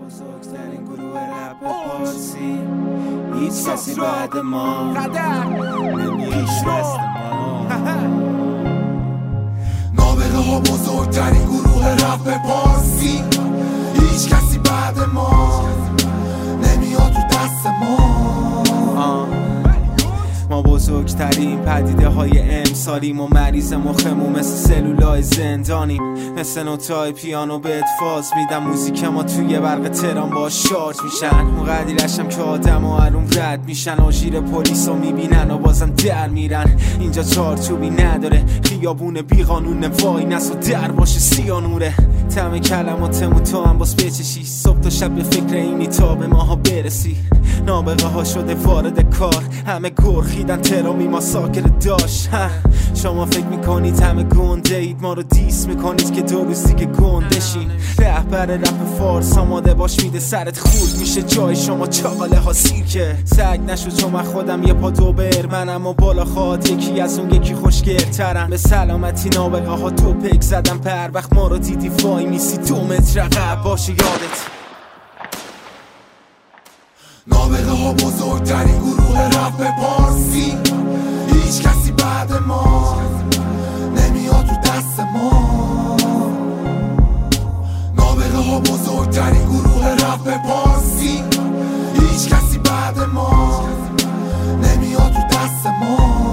بزرگترین گروه رپ پارسی، هیچ کسی بعد ما نمیشه دست ما. نابغه ها بزرگترین گروه رپ پارسی، هیچ کسی بعد ما نمیاد تو دست ما. ما بزرگترین پدیده های امسالیم و مریض مخمون مثل سلولای زندانیم، مثل نوتای پیانو بهت فاز میدم، موزیک ما توی برق تهران با شارژ میشن، اون قدیرشم که آدم و هرون رد میشن، آژیر پلیس رو میبینن و بازم در میرن. اینجا چارچوبی نداره، خیابون بیقانون وای نس و در باشه سیانوره، تم کلماتمون تو هم باز بچشی، صبح تا شب به فکر اینی تا به ماها برسی. نابغه ها شده وارد کار، همه گرخیدن ترامی ما ساکر داشت. شما فکر میکنید همه گنده اید، ما رو دیس میکنید که دو روز دیگه گندشین. رهبر رپ فارس آماده باش میده سرت خورد میشه جای شما چاقاله ها سیرکه. سگ نشو چون من خودم یه پا دو برمنم و بالا خواد یکی از اون یکی خوشگرترم. به سلامتی نابغه ها تو پک زدم، پر وقت ما رو دیدی وای میسی 2 متر عقب باشه یادت. نابغه ها بزرگترین گروه رپ پارسی، هیچ کسی بعد ما نمیاد تو دست ما. نابغه ها بزرگترین گروه رپ پارسی، هیچ کسی بعد ما نمیاد تو دست ما.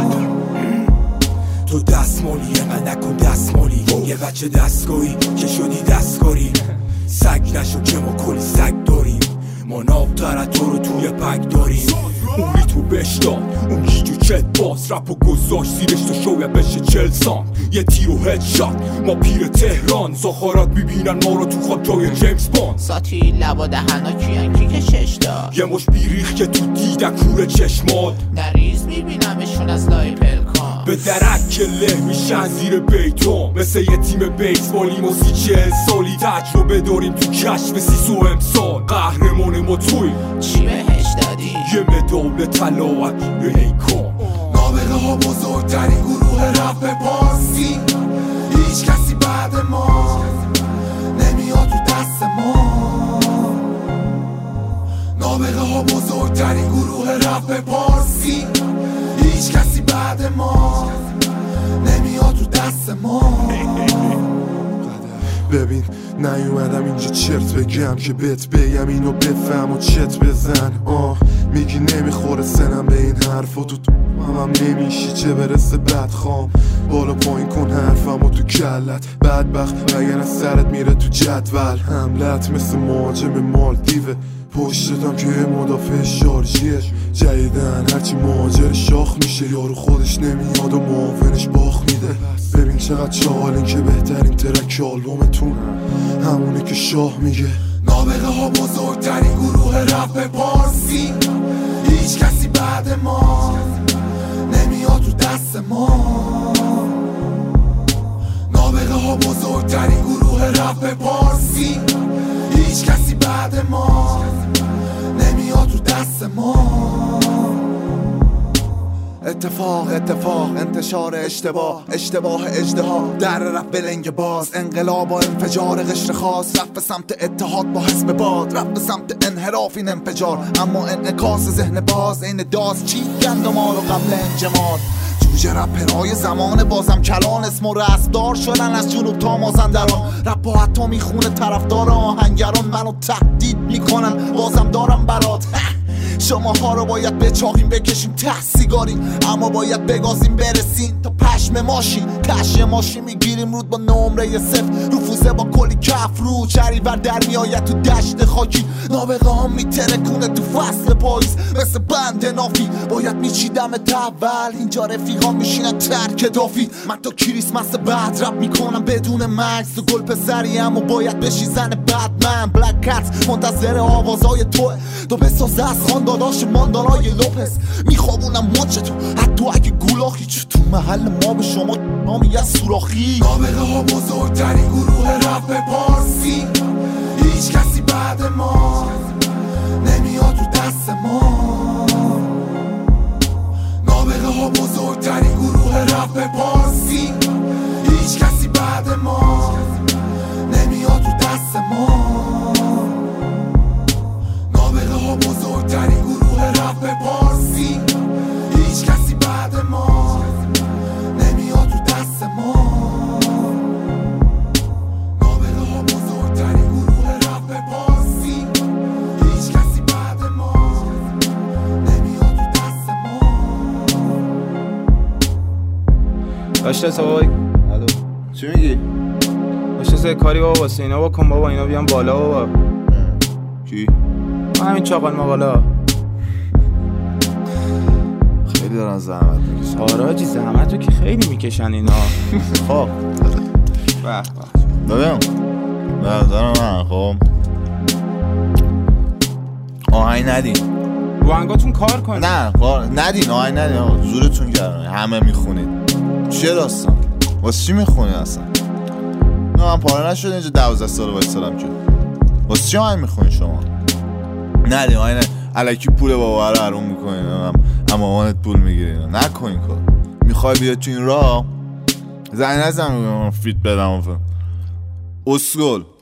تو دستمالی من نکن دستمالی، یه بچه دستگاهی که شدی دستکاری. سگ نشو که ما کلی سگ داریم، ما نابتر تو رو توی پک داریم. اونی تو بشتاد اون گیجو چت باز، رپ و گذاشت زیرش تو شویه بشه 40 سان. یه تیر و هد شات ما پیر تهران، زاخارات میبینن ما رو تو خواب جای جیمز باند. ساتی لبا دهنا کیان کی که شش دار، یه مش بیریخ که تو دیدن کور چشمات، نریز میبینمشون از لای پلکان. به درک که له میشن زیر بیتون، مثل یه تیم بیسبالی ما 40 سالی تجربه داریم تو کشف 30 امسال. قهرمان ما توی چی بهش دادی؟ یه مدال طلاوت یه هیکان. نابغه ها بزرگترین گروه رپ پارسی، هیچ کسی بعد ما نمیاد تو دست ما. نابغه ها بزرگترین گروه رپ پارسی، هیچ کسی بعد ما نمیاد تو دست ما. ببین نیومدم اینجا چرت بگم که بهت بگم اینو بفهم و چت بزن. میگی نمیخوره سنم به این حرفا، تو هم نمیشی چه برسه بدخوام. بالا پایین کن حرفم و تو کلت بدبخت وگرنه سرت میره تو جدول. حملت مثل مهاجم مالدیوه، پشتتم که مدافع شارژیه. جدیدن هرچی مهاجر شاخ میشه، یارو خودش نمیاد و معاونش باخ میده. ببین چقدر چالین که بهترین ترک آلبومتون همونه که شاه میگه. نابغه ها بزرگترین گروه رپ پارسی، هیچ کسی بعد ما نمیاد تو دست ما. نابغه ها بزرگترین گروه رپ پارسی، هیچ کسی بعد ما نمیاد تو دست ما. اتفاق انتشار اشتباه اجدها در رپ بلنگ باز. انقلاب و انفجار قشر خاص، رفت به سمت اتحاد با حزب باد، رفت به سمت انحراف این انفجار، اما انعکاس ذهن باز این داز چی گندم ها رو قبل انجماد. جوجه رپرهای زمان بازم کلان، اسم و رسمدار شدن از جنوب تا مازندران. رپ و حتی میخونه طرفدار آهنگران، منو تهدید میکنن بازم دارم برات. شما ها رو باید بچاقیم بکشیم ته سیگاریم، اما باید بگازیم برسیم تا پشم ماشین. کش ماشین میگیریم رود با نمره 0، رفوزه با کلی کف رو چریور در میآید تو دشت خاکی. نابغه ها میترکونه تو فصل پاییز مثل بند نافی، باید میچیدم اول. اینجا رفیقا میشینن ترک دافی، من تا کریسمس بعد رپ میکنم بدون مکس. تو گل پسری اما باید بشی زن بدمن. بلک کت منتظر آوازای توه، تو بسازه از داداش ماندالای لوپس. میخوابونم مچتو حتی اگه گولاخی، چه تو محل ما به شما نامی از سوراخی. نابغه ها بزرگترین گروه رپ پارسی، هیچ کسی بعد ما نمیاد تو دست ما. نابغه ها بزرگترین گروه رپ پارسی، هیچ کسی بعد ما نمیاد تو دست ما. باشه سوای الو چی میگی؟ باشه کاری بابا واسه اینا بکن بابا، اینا بیان بالا بابا. کی؟ همین چاقال مقالا خیلی دارن زحمت میکشن. آره حاجی زحمتو که خیلی میکشن اینا. خب ببین نظر من خب آهنگ ندین رو هنگاتون کار کنید. نه کار ندین، آهنگ ندین آقا، زورتون گرمه، همه میخونید. چیه داستان؟ واسه چی میخونید اصلا؟ نه من پاره نشده اینجا 12 سال وایسادم که. واسه چی آهنگ میخونید شما؟ ندین آهنگ ندین، الکی پول بابا رو حروم میکنین، اما مامانت پول میگیرین، نکنین کار. میخوای بیاد تو این راه زنگ نزن فیت بدم اسکول